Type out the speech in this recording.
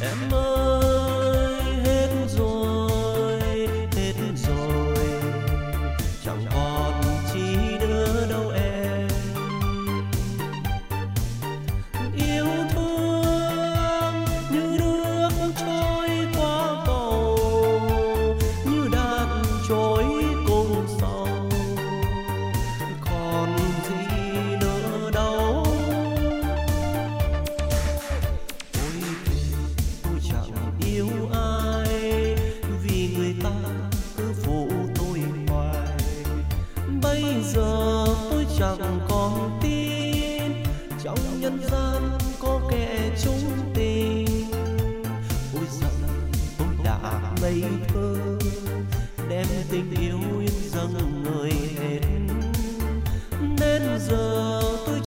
Em ơi hết rồi, chẳng còn chi nữa đâu em. Yêu thương như nước trôi qua cầu, như đàn trôi cùng sầu, còn gì nữa đâu. Tôi chẳng yêu ai vì người ta cứ phụ tôi hoài. Bây giờ tôi chẳng còn tin trong nhân gian có kẻ chung tình. Ôi giận tôi đã ngây thơ.